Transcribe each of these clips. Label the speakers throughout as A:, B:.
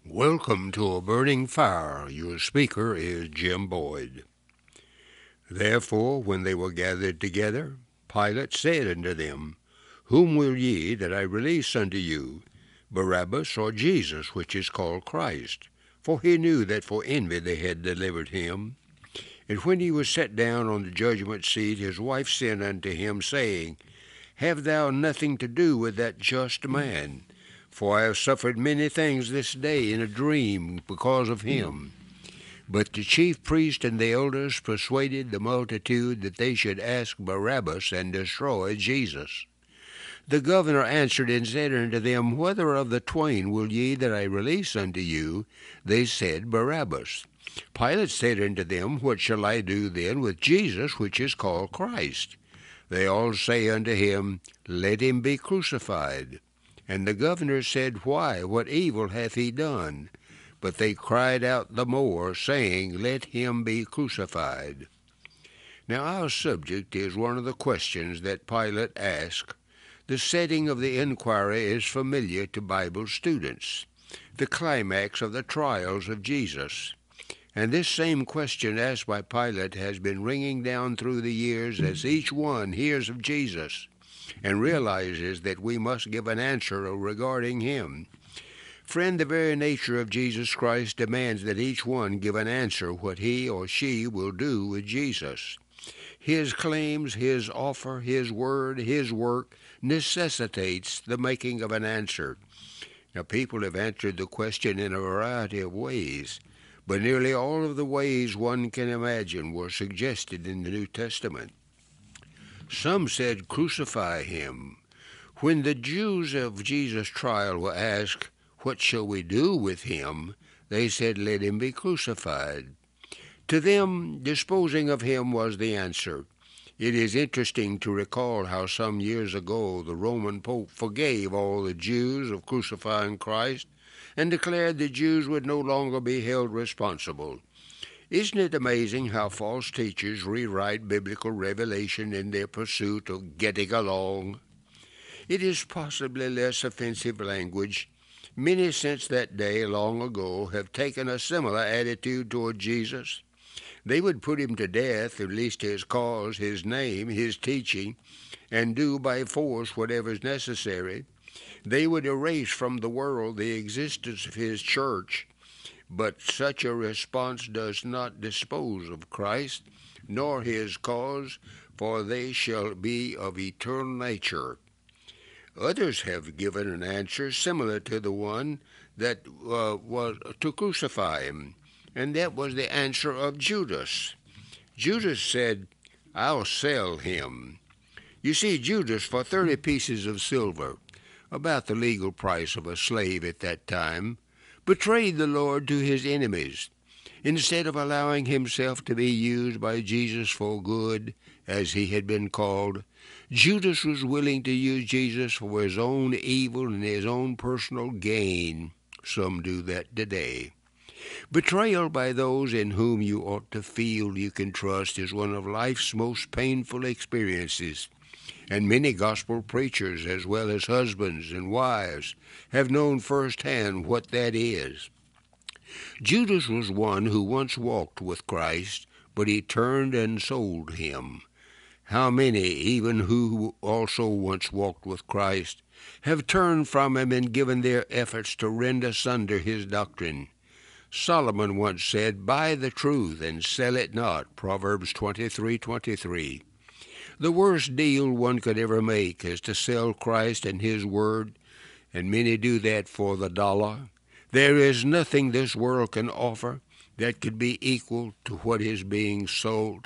A: Welcome to A Burning Fire. Your speaker is Jim Boyd. Therefore, when they were gathered together, Pilate said unto them, Whom will ye that I release unto you, Barabbas or Jesus, which is called Christ? For he knew that for envy they had delivered him. And when he was set down on the judgment seat, his wife sent unto him, saying, Have thou nothing to do with that just man? For I have suffered many things this day in a dream because of him. But the chief priests and the elders persuaded the multitude that they should ask Barabbas and destroy Jesus. The governor answered and said unto them, Whether of the twain will ye that I release unto you? They said, Barabbas. Pilate said unto them, What shall I do then with Jesus, which is called Christ? They all say unto him, Let him be crucified. And the governor said, Why, what evil hath he done? But they cried out the more, saying, Let him be crucified. Now our subject is one of the questions that Pilate asked. The setting of the inquiry is familiar to Bible students, the climax of the trials of Jesus. And this same question asked by Pilate has been ringing down through the years as each one hears of Jesus and realizes that we must give an answer regarding him. Friend, the very nature of Jesus Christ demands that each one give an answer what he or she will do with Jesus. His claims, his offer, his word, his work necessitates the making of an answer. Now, people have answered the question in a variety of ways, but nearly all of the ways one can imagine were suggested in the New Testament. Some said, Crucify him. When the Jews of Jesus' trial were asked, What shall we do with him? They said, Let him be crucified. To them, disposing of him was the answer. It is interesting to recall how some years ago the Roman Pope forgave all the Jews of crucifying Christ and declared the Jews would no longer be held responsible. Isn't it amazing how false teachers rewrite biblical revelation in their pursuit of getting along? It is possibly less offensive language. Many since that day long ago have taken a similar attitude toward Jesus. They would put him to death, at least his cause, his name, his teaching, and do by force whatever is necessary. They would erase from the world the existence of his church. But such a response does not dispose of Christ, nor his cause, for they shall be of eternal nature. Others have given an answer similar to the one that was to crucify him, and that was the answer of Judas. Judas said, I'll sell him. You see, Judas, for 30 pieces of silver, about the legal price of a slave at that time, betrayed the Lord to his enemies. Instead of allowing himself to be used by Jesus for good, as he had been called, Judas was willing to use Jesus for his own evil and his own personal gain. Some do that today. Betrayal by those in whom you ought to feel you can trust is one of life's most painful experiences. And many gospel preachers, as well as husbands and wives, have known firsthand what that is. Judas was one who once walked with Christ, but he turned and sold him. How many, even who also once walked with Christ, have turned from him and given their efforts to rend asunder his doctrine? Solomon once said, Buy the truth and sell it not, Proverbs 23:23. The worst deal one could ever make is to sell Christ and his word, and many do that for the dollar. There is nothing this world can offer that could be equal to what is being sold.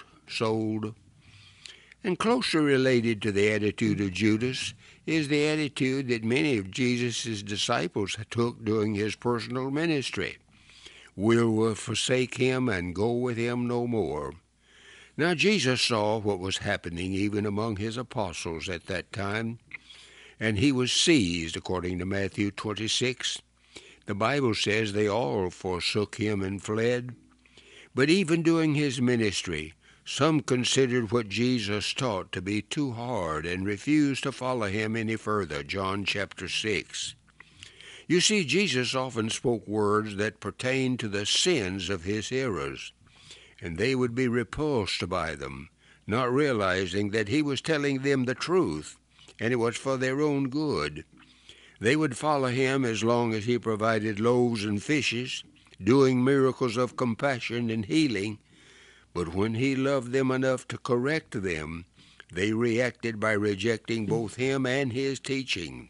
A: And closely related to the attitude of Judas is the attitude that many of Jesus' disciples took during his personal ministry. We will forsake him and go with him no more. Now Jesus saw what was happening even among his apostles at that time, and he was seized, according to Matthew 26. The Bible says they all forsook him and fled. But even during his ministry, some considered what Jesus taught to be too hard and refused to follow him any further, John chapter 6. You see, Jesus often spoke words that pertained to the sins of his hearers, and they would be repulsed by them, not realizing that he was telling them the truth, and it was for their own good. They would follow him as long as he provided loaves and fishes, doing miracles of compassion and healing, but when he loved them enough to correct them, they reacted by rejecting both him and his teaching.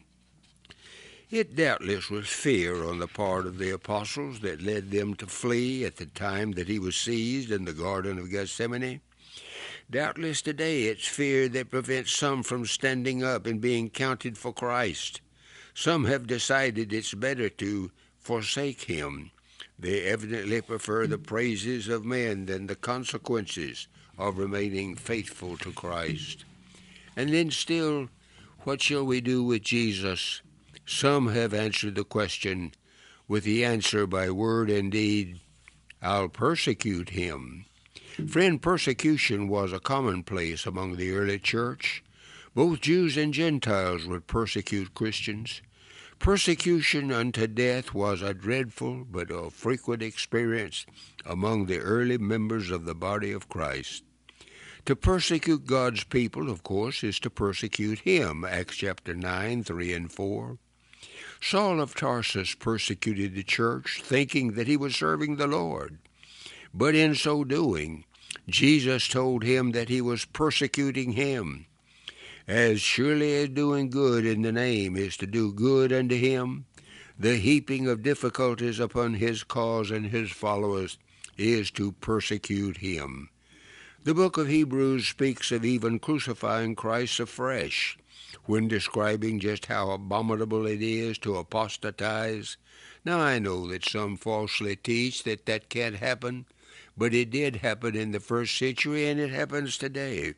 A: It doubtless was fear on the part of the apostles that led them to flee at the time that he was seized in the Garden of Gethsemane. Doubtless today it's fear that prevents some from standing up and being counted for Christ. Some have decided it's better to forsake him. They evidently prefer the praises of men than the consequences of remaining faithful to Christ. And then still, what shall we do with Jesus? Some have answered the question with the answer by word and deed, I'll persecute him. Friend, persecution was a commonplace among the early church. Both Jews and Gentiles would persecute Christians. Persecution unto death was a dreadful but a frequent experience among the early members of the body of Christ. To persecute God's people, of course, is to persecute him, Acts chapter 9, 3 and 4. Saul of Tarsus persecuted the church, thinking that he was serving the Lord. But in so doing, Jesus told him that he was persecuting him. As surely as doing good in the name is to do good unto him, the heaping of difficulties upon his cause and his followers is to persecute him. The book of Hebrews speaks of even crucifying Christ afresh, when describing just how abominable it is to apostatize. Now I know that some falsely teach that that can't happen, but it did happen in the first century and it happens today.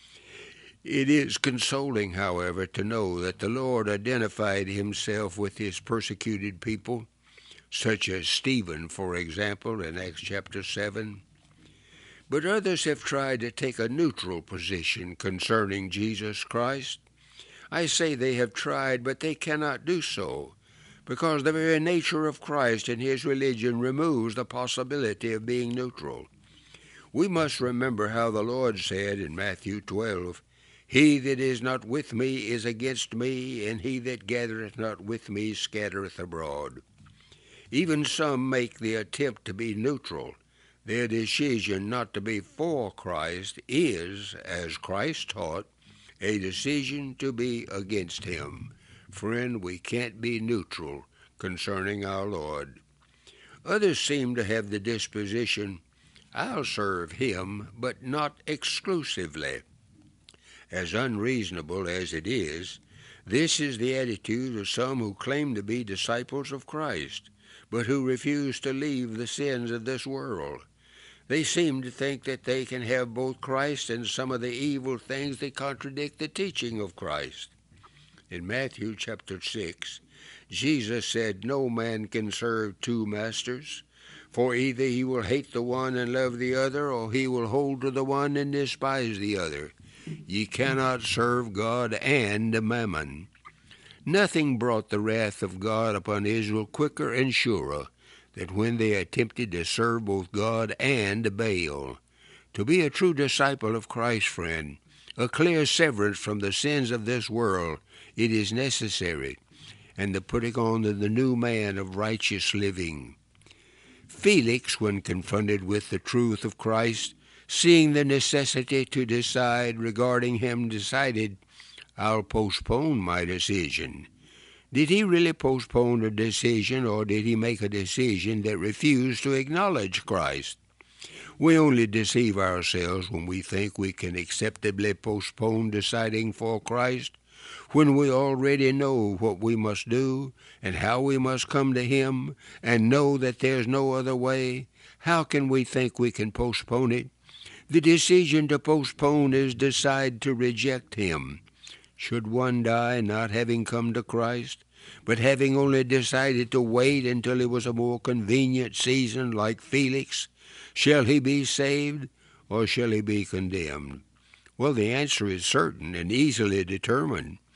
A: It is consoling, however, to know that the Lord identified himself with his persecuted people, such as Stephen, for example, in Acts chapter 7. But others have tried to take a neutral position concerning Jesus Christ. I say they have tried, but they cannot do so, because the very nature of Christ and his religion removes the possibility of being neutral. We must remember how the Lord said in Matthew 12, He that is not with me is against me, and he that gathereth not with me scattereth abroad. Even some make the attempt to be neutral. Their decision not to be for Christ is, as Christ taught, a decision to be against him. Friend, we can't be neutral concerning our Lord. Others seem to have the disposition, I'll serve him, but not exclusively. As unreasonable as it is, this is the attitude of some who claim to be disciples of Christ, but who refuse to leave the sins of this world. They seem to think that they can have both Christ and some of the evil things that contradict the teaching of Christ. In Matthew chapter 6, Jesus said, No man can serve two masters, for either he will hate the one and love the other, or he will hold to the one and despise the other. Ye cannot serve God and mammon. Nothing brought the wrath of God upon Israel quicker and surer that when they attempted to serve both God and Baal. To be a true disciple of Christ, friend, a clear severance from the sins of this world, it is necessary, and the putting on of the new man of righteous living. Felix, when confronted with the truth of Christ, seeing the necessity to decide regarding him, decided, I'll postpone my decision. Did he really postpone a decision, or did he make a decision that refused to acknowledge Christ? We only deceive ourselves when we think we can acceptably postpone deciding for Christ, when we already know what we must do and how we must come to him, and know that there's no other way. How can we think we can postpone it? The decision to postpone is decide to reject him. Should one die not having come to Christ, but having only decided to wait until it was a more convenient season like Felix? Shall he be saved, or shall he be condemned? Well, the answer is certain and easily determined.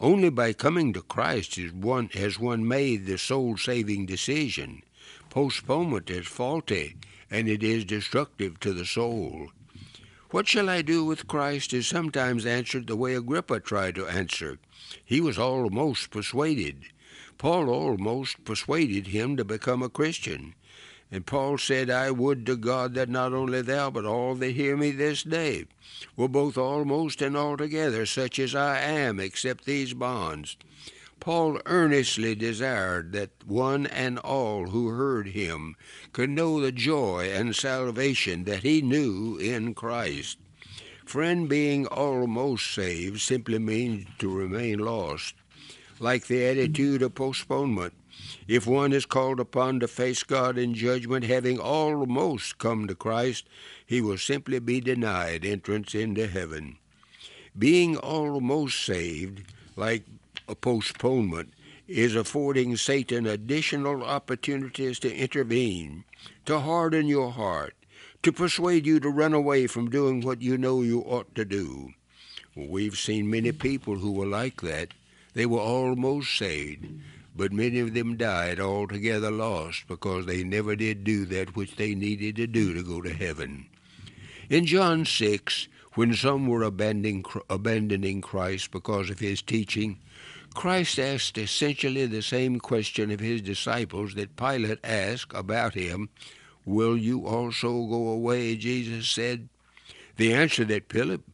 A: Only by coming to Christ has one made the soul-saving decision. Postponement is faulty, and it is destructive to the soul. What shall I do with Christ is sometimes answered the way Agrippa tried to answer. He was almost persuaded. Paul almost persuaded him to become a Christian. And Paul said, I would to God that not only thou, but all that hear me this day, were both almost and altogether such as I am, except these bonds. Paul earnestly desired that one and all who heard him could know the joy and salvation that he knew in Christ. Friend, being almost saved simply means to remain lost, like the attitude of postponement. If one is called upon to face God in judgment, having almost come to Christ, he will simply be denied entrance into heaven. Being almost saved, like a postponement, is affording Satan additional opportunities to intervene, to harden your heart, to persuade you to run away from doing what you know you ought to do. We've seen many people who were like that. They were almost saved, but many of them died altogether lost because they never did do that which they needed to do to go to heaven. In John 6, when some were abandoning Christ because of his teaching, Christ asked essentially the same question of his disciples that Pilate asked about him. Will you also go away? Jesus said. The answer that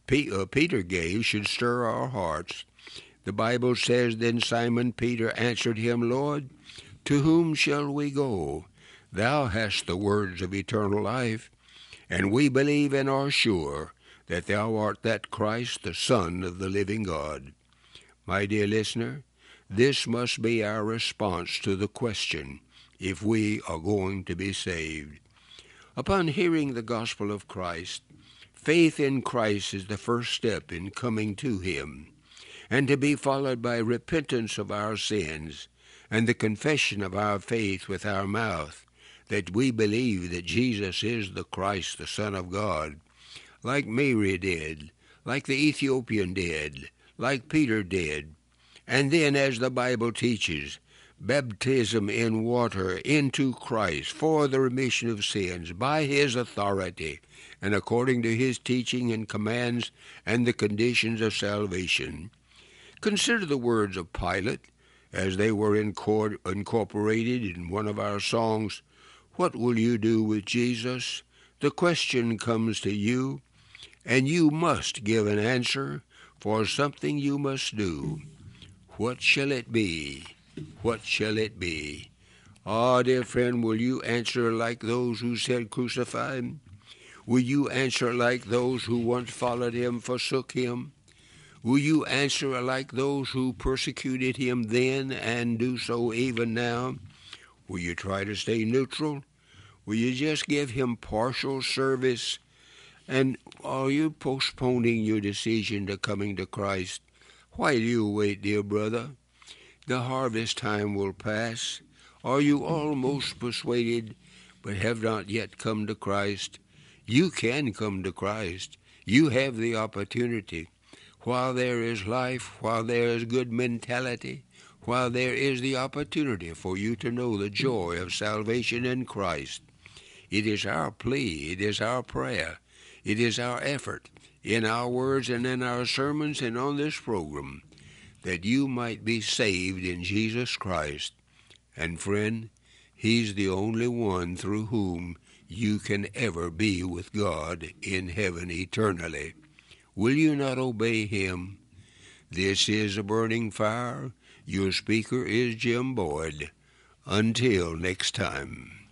A: Peter gave should stir our hearts. The Bible says, Then Simon Peter answered him, Lord, to whom shall we go? Thou hast the words of eternal life, and we believe and are sure that thou art that Christ, the Son of the living God. My dear listener, this must be our response to the question, if we are going to be saved. Upon hearing the gospel of Christ, faith in Christ is the first step in coming to him, and to be followed by repentance of our sins and the confession of our faith with our mouth, that we believe that Jesus is the Christ, the Son of God, like Mary did, like the Ethiopian did, like Peter did. And then, as the Bible teaches, baptism in water into Christ for the remission of sins by his authority and according to his teaching and commands and the conditions of salvation. Consider the words of Pilate as they were incorporated in one of our songs, What will you do with Jesus? The question comes to you, and you must give an answer for something you must do. What shall it be? What shall it be? Ah, dear friend, will you answer like those who said, Crucify him? Will you answer like those who once followed him, forsook him? Will you answer like those who persecuted him then and do so even now? Will you try to stay neutral? Will you just give him partial service? And are you postponing your decision to coming to Christ? Why do you wait, dear brother? The harvest time will pass. Are you almost persuaded, but have not yet come to Christ? You can come to Christ. You have the opportunity. While there is life, while there is good mentality, while there is the opportunity for you to know the joy of salvation in Christ, it is our plea, it is our prayer, it is our effort, in our words and in our sermons and on this program, that you might be saved in Jesus Christ. And friend, he's the only one through whom you can ever be with God in heaven eternally. Will you not obey him? This is A Burning Fire. Your speaker is Jim Boyd. Until next time.